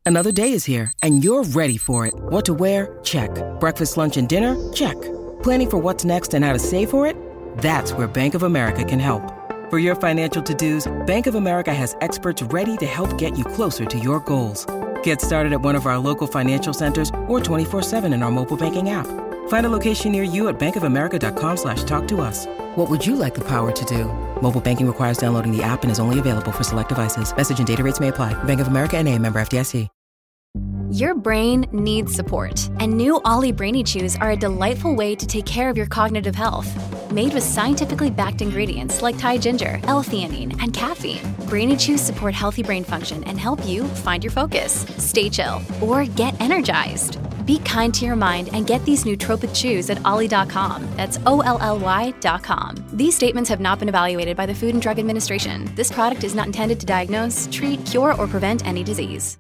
Another day is here, and you're ready for it. What to wear? Check. Breakfast, lunch, and dinner? Check. Planning for what's next and how to save for it? That's where Bank of America can help. For your financial to-dos, Bank of America has experts ready to help get you closer to your goals. Get started at one of our local financial centers or 24/7 in our mobile banking app. Find a location near you at bankofamerica.com/talktous. What would you like the power to do? Mobile banking requires downloading the app and is only available for select devices. Message and data rates may apply. Bank of America N.A., member FDIC. Your brain needs support, and new Ollie Brainy Chews are a delightful way to take care of your cognitive health. Made with scientifically backed ingredients like Thai ginger, L-theanine, and caffeine, Brainy Chews support healthy brain function and help you find your focus, stay chill, or get energized. Be kind to your mind and get these nootropic chews at ollie.com. That's OLLY.com. These statements have not been evaluated by the Food and Drug Administration. This product is not intended to diagnose, treat, cure, or prevent any disease.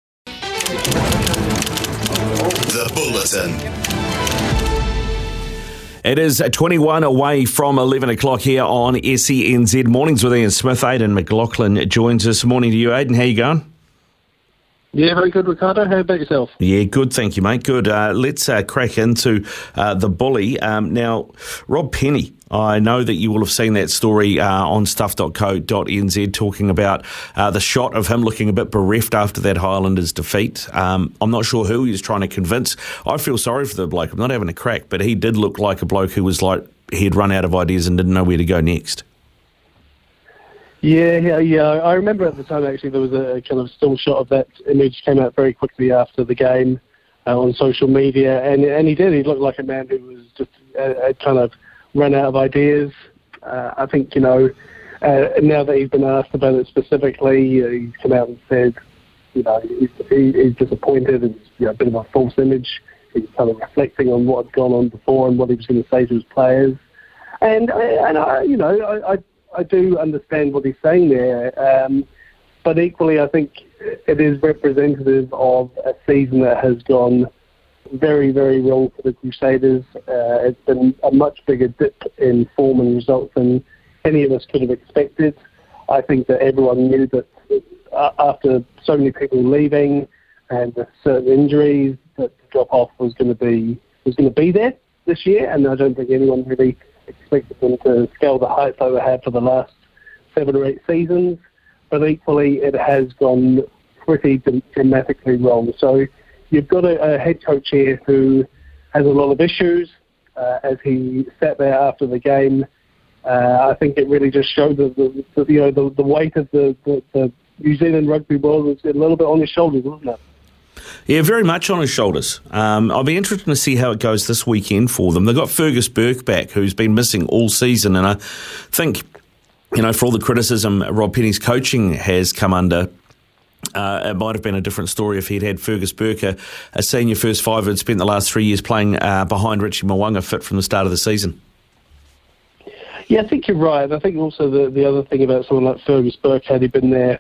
The Bulletin. It is 21 away from 11 o'clock here on SENZ Mornings with Ian Smith. Aidan McLaughlin joins us. Morning to you, Aidan. How you going? Yeah, very good, Ricardo. How about yourself? Yeah, good, thank you, mate. Good. Let's crack into the bully. Now, Rob Penny, I know that you will have seen that story on stuff.co.nz talking about the shot of him looking a bit bereft after that Highlanders defeat. I'm not sure who he was trying to convince. I feel sorry for the bloke. I'm not having a crack, but he did look like a bloke who was like he'd run out of ideas and didn't know where to go next. Yeah. I remember at the time, actually, there was a kind of still shot of that image came out very quickly after the game on social media, and he did. He looked like a man who was just kind of run out of ideas. I think, now that he's been asked about it specifically, he's come out and said, he's disappointed. It's a bit of a false image. He's kind of reflecting on what had gone on before and what he was going to say to his players. And I do understand what he's saying there, but equally I think it is representative of a season that has gone very, very wrong for the Crusaders. It's been a much bigger dip in form and results than any of us could have expected. I think that everyone knew that after so many people leaving and with certain injuries, that the drop-off was going to be there this year, and I don't think anyone really expected them to scale the heights they had for the last 7 or 8 seasons, but equally it has gone pretty dramatically wrong. So you've got a head coach here who has a lot of issues. As he sat there after the game, I think it really just showed the weight of the New Zealand rugby world was a little bit on his shoulders, wasn't it? Yeah, very much on his shoulders. I'll be interested to see how it goes this weekend for them. They've got Fergus Burke back, who's been missing all season, and I think, for all the criticism Rob Penny's coaching has come under, it might have been a different story if he'd had Fergus Burke, a senior first five who'd spent the last 3 years playing behind Richie Mo'unga, fit from the start of the season. Yeah, I think you're right. I think also the other thing about someone like Fergus Burke, had he been there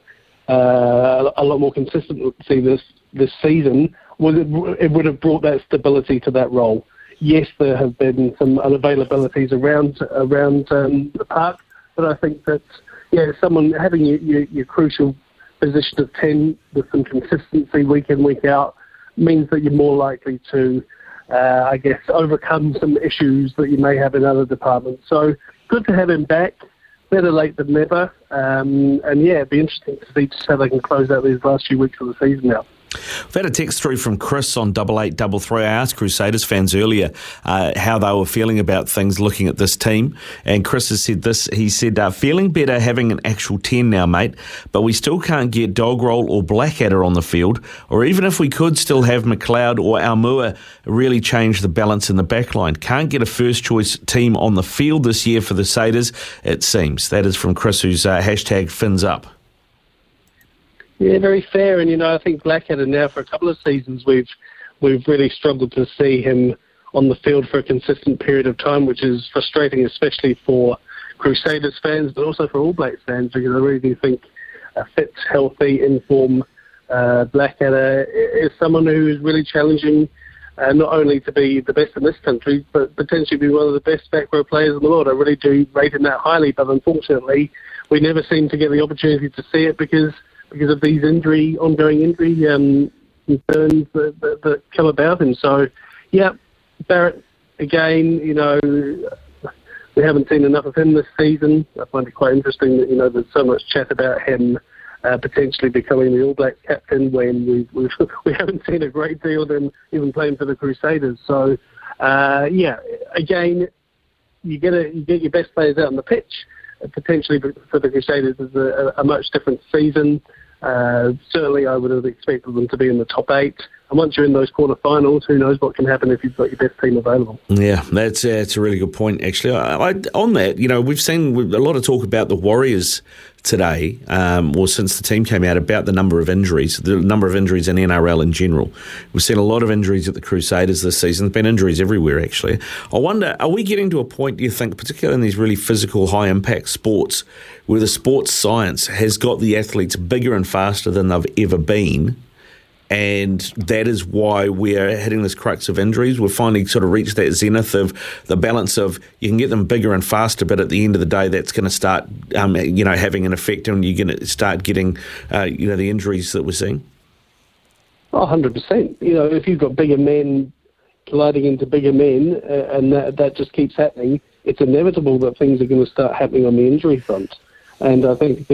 a lot more consistency this season, it would have brought that stability to that role. Yes, there have been some unavailabilities around the park, but I think that someone having your crucial position of 10 with some consistency week in, week out means that you're more likely to, overcome some issues that you may have in other departments. So good to have him back. Better late than never. It'd be interesting to see just how they can close out these last few weeks of the season now. We've had a text through from Chris on 8833. I asked Crusaders fans earlier how they were feeling about things looking at this team, and Chris has said this. He said, feeling better having an actual 10 now, mate, but we still can't get Dogroll or Blackadder on the field, or even if we could still have McLeod or Aumua really change the balance in the backline. Can't get a first choice team on the field this year for the Satyrs, it seems. That is from Chris, who's hashtag fins up. Yeah, very fair. And, I think Blackadder now for a couple of seasons we've really struggled to see him on the field for a consistent period of time, which is frustrating, especially for Crusaders fans, but also for All Blacks fans, because I really do think a fit, healthy, in form Blackadder is someone who is really challenging not only to be the best in this country, but potentially be one of the best back row players in the world. I really do rate him that highly, but unfortunately we never seem to get the opportunity to see it because because of these ongoing injury concerns that come about. And so, Barrett, again, we haven't seen enough of him this season. I find it quite interesting that, there's so much chat about him potentially becoming the All Blacks captain when we haven't seen a great deal of him even playing for the Crusaders. So, again, you get your best players out on the pitch. Potentially for the Crusaders is a much different season. Certainly, I would have expected them to be in the top 8. And once you're in those quarterfinals, who knows what can happen if you've got your best team available. Yeah, that's a really good point, actually. On that, we've seen a lot of talk about the Warriors today, or since the team came out, about the number of injuries in NRL in general. We've seen a lot of injuries at the Crusaders this season. There's been injuries everywhere, actually. I wonder, are we getting to a point, do you think, particularly in these really physical, high-impact sports, where the sports science has got the athletes bigger and faster than they've ever been, and that is why we're hitting this crux of injuries? We've finally sort of reached that zenith of the balance of you can get them bigger and faster, but at the end of the day, that's going to start, having an effect, and you're going to start getting, the injuries that we're seeing. 100%. If you've got bigger men colliding into bigger men, and that just keeps happening, it's inevitable that things are going to start happening on the injury front. And I think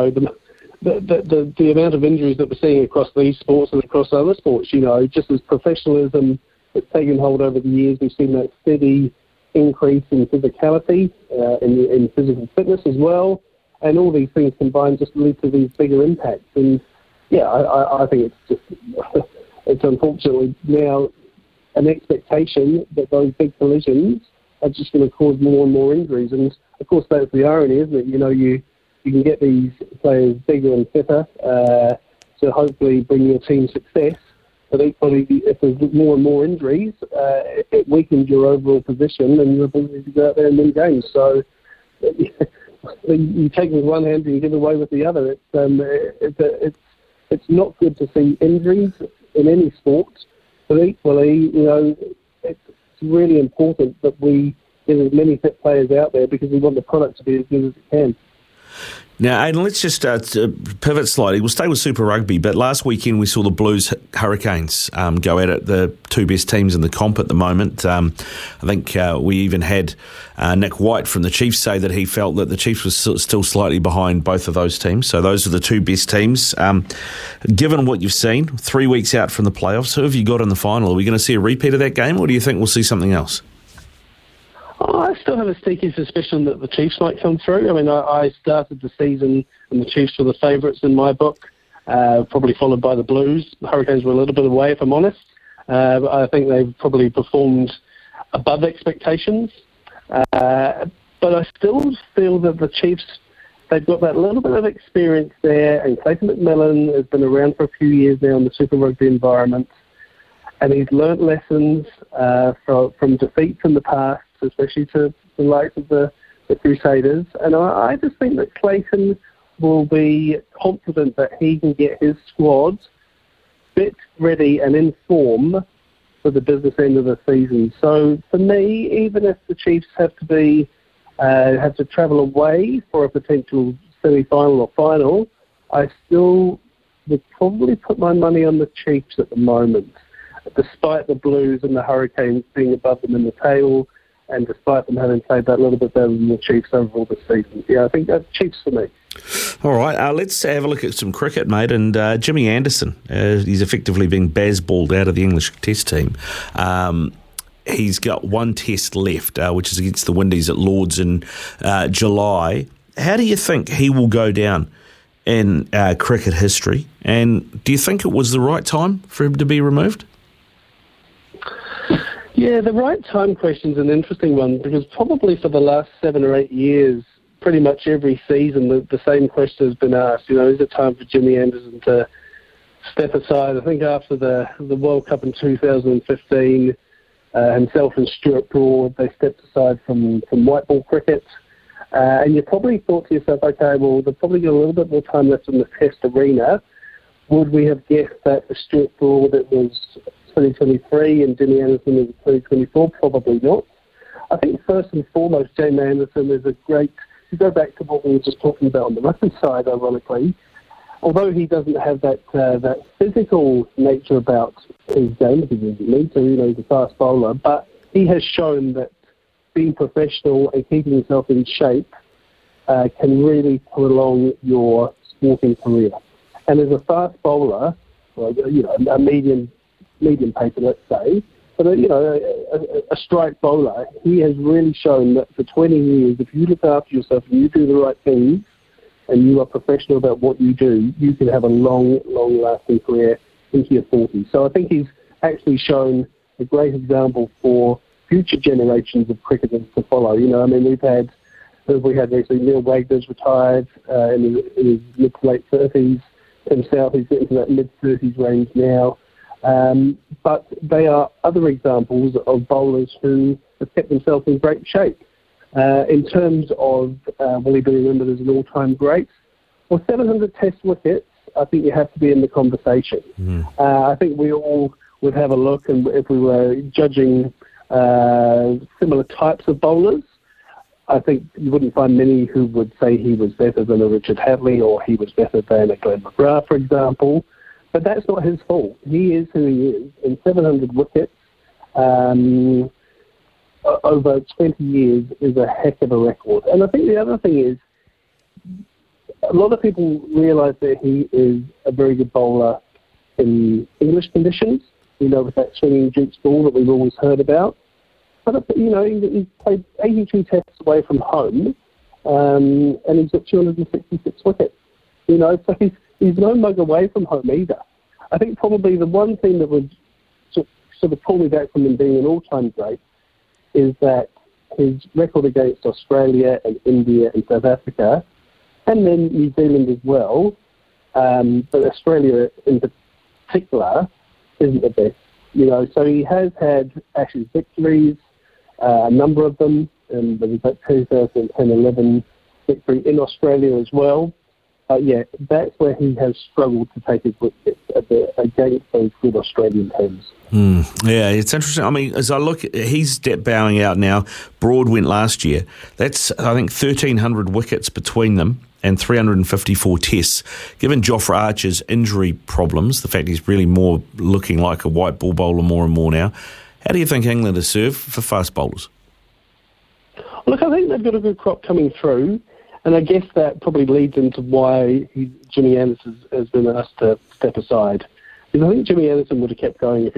the amount of injuries that we're seeing across these sports and across other sports, just as professionalism has taken hold over the years, we've seen that steady increase in physicality, in physical fitness as well, and all these things combined just lead to these bigger impacts. And I think it's unfortunately now an expectation that those big collisions are just going to cause more and more injuries. And of course, that's the irony, isn't it? You can get these players bigger and fitter to hopefully bring your team success. But equally, if there's more and more injuries, it weakens your overall position and your ability to go out there and win games. So you take with one hand and you give away with the other. It's not good to see injuries in any sport. But equally, it's really important that we get as many fit players out there because we want the product to be as good as it can. Now, Aidan, let's just pivot slightly. We'll stay with Super Rugby, but last weekend we saw the Blues Hurricanes go at it, the two best teams in the comp at the moment. I think we even had Nick White from the Chiefs say that he felt that the Chiefs was still slightly behind both of those teams. So those are the two best teams. Given what you've seen, 3 weeks out from the playoffs, who have you got in the final? Are we going to see a repeat of that game, or do you think we'll see something else? I still have a sneaky suspicion that the Chiefs might come through. I mean, I started the season and the Chiefs were the favourites in my book, probably followed by the Blues. The Hurricanes were a little bit away, if I'm honest. But I think they've probably performed above expectations. But I still feel that the Chiefs, they've got that little bit of experience there, and Clayton McMillan has been around for a few years now in the Super Rugby environment, and he's learnt lessons from defeats in the past, especially to the likes of the Crusaders. And I just think that Clayton will be confident that he can get his squad fit, ready and in form for the business end of the season. So for me, even if the Chiefs have to travel away for a potential semi-final or final, I still would probably put my money on the Chiefs at the moment, despite the Blues and the Hurricanes being above them in the table, and despite them having played that little bit better than the Chiefs overall this season. Yeah, I think that's Chiefs for me. All right, let's have a look at some cricket, mate. And Jimmy Anderson, he's effectively being baseballed out of the English Test team. He's got one test left, which is against the Windies at Lords in July. How do you think he will go down in cricket history? And do you think it was the right time for him to be removed? Yeah, the right time question is an interesting one, because probably for the last 7 or 8 years, pretty much every season, the same question has been asked. Is it time for Jimmy Anderson to step aside? I think after the World Cup in 2015, himself and Stuart Broad, they stepped aside from white ball cricket. And you probably thought to yourself, okay, well, they've probably got a little bit more time left in the Test arena. Would we have guessed that for Stuart Broad it was 2023 and Jimmy Anderson is 2024? Probably not. I think first and foremost, Jimmy Anderson is a great, to go back to what we were just talking about on the rugby side, ironically, although he doesn't have that physical nature about his game, because he doesn't need to, he's a fast bowler, but he has shown that being professional and keeping himself in shape can really prolong your sporting career. And as a fast bowler, a medium pacer, let's say, but a strike bowler, he has really shown that for 20 years, if you look after yourself and you do the right things, and you are professional about what you do, you can have a long, long-lasting career into your 40s. So I think he's actually shown a great example for future generations of cricketers to follow. We had recently Neil Wagner's retired in his mid to late 30s. Himself, he's getting to that mid-30s range now. But they are other examples of bowlers who have kept themselves in great shape. In terms of will he be remembered as an all-time great? Well, 700 test wickets, I think you have to be in the conversation. I think we all would have a look, and if we were judging similar types of bowlers, I think you wouldn't find many who would say he was better than a Richard Hadlee or he was better than a Glenn McGrath, for example. But that's not his fault. He is who he is. And 700 wickets over 20 years is a heck of a record. And I think the other thing is, a lot of people realise that he is a very good bowler in English conditions, with that swinging Duke's ball that we've always heard about. But, he's played 82 tests away from home, and he's got 266 wickets. So he's no mug away from home either. I think probably the one thing that would sort of pull me back from him being an all-time great is that his record against Australia and India and South Africa, and then New Zealand as well, but Australia in particular isn't the best. So he has had Ashes victories, a number of them, and there was that 2010-11 victory in Australia as well. That's where he has struggled to take his wickets against those good Australian teams. Yeah, it's interesting. I mean, as I look, he's bowing out now. Broad went last year. That's, I think, 1,300 wickets between them and 354 tests. Given Jofra Archer's injury problems, the fact he's really more looking like a white ball bowler more and more now, how do you think England is served for fast bowlers? Look, I think they've got a good crop coming through. And I guess that probably leads into why Jimmy Anderson has been asked to step aside. Because I think Jimmy Anderson would have kept going if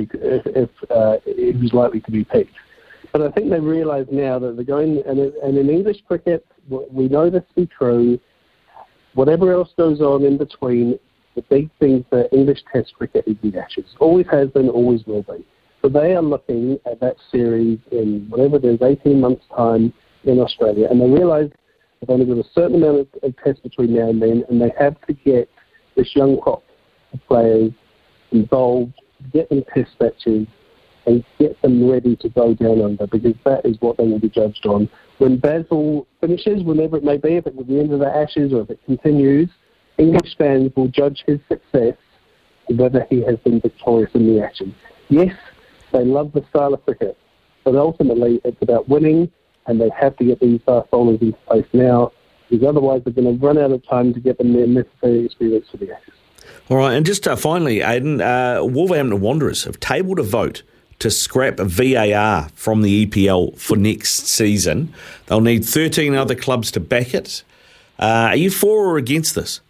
he was likely to be picked. But I think they realise now that they're going, and in English cricket, we know this to be true. Whatever else goes on in between, the big thing for English Test cricket is the Ashes. Always has been, always will be. So they are looking at that series in whatever it is, 18 months' time in Australia, and they realise they've only got a certain amount of tests between now and then, and they have to get this young crop of players involved, get them test matches, and get them ready to go down under, because that is what they will be judged on. When Basil finishes, whenever it may be, if it was the end of the Ashes or if it continues, English fans will judge his success whether he has been victorious in the Ashes. Yes, they love the style of cricket, but ultimately it's about winning, and they have to get these fast bowlers into place now, because otherwise they're going to run out of time to get them their necessary experience for the Ashes. All right, and just finally, Aidan, Wolverhampton Wanderers have tabled a vote to scrap VAR from the EPL for next season. They'll need 13 other clubs to back it. Are you for or against this?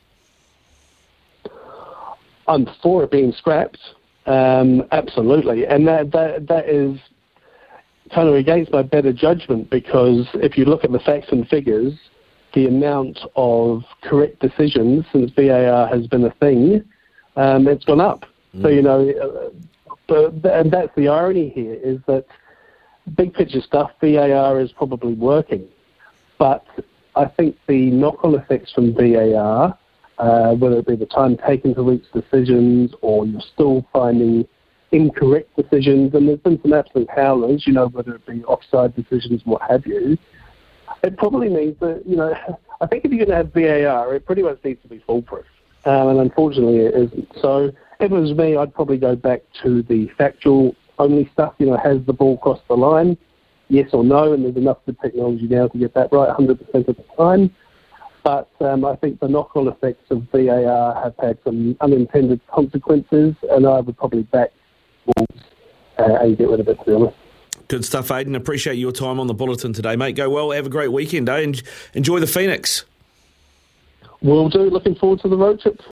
I'm for it being scrapped, absolutely. And that is kind of against my better judgment, because if you look at the facts and figures, the amount of correct decisions since VAR has been a thing, it's gone up. So, and that's the irony here, is that big picture stuff, VAR is probably working. But I think the knock-on effects from VAR, whether it be the time taken to reach decisions, or you're still finding incorrect decisions, and there's been some absolute howlers, whether it be offside decisions, what have you, it probably means that, I think if you're going to have VAR, it pretty much needs to be foolproof. And unfortunately it isn't. So if it was me, I'd probably go back to the factual only stuff, has the ball crossed the line, yes or no, and there's enough good technology now to get that right 100% of the time. But I think the knock-on effects of VAR have had some unintended consequences, and I would probably back Wolves and get rid of it, to be honest. Good stuff, Aidan. Appreciate your time on the Bulletin today, mate. Go well. Have a great weekend, eh? And enjoy the Phoenix. Will do. Looking forward to the road trip.